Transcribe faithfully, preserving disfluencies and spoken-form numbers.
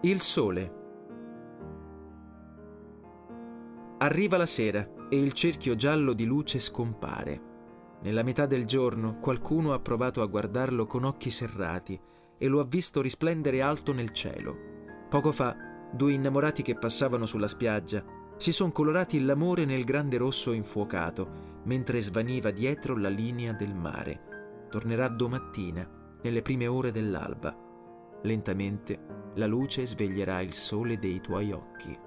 Il sole. Arriva la sera e il cerchio giallo di luce scompare. Nella metà del giorno qualcuno ha provato a guardarlo con occhi serrati e lo ha visto risplendere alto nel cielo. Poco fa, due innamorati che passavano sulla spiaggia si son colorati l'amore nel grande rosso infuocato, mentre svaniva dietro la linea del mare. Tornerà domattina, nelle prime ore dell'alba. Lentamente la luce sveglierà il sole dei tuoi occhi.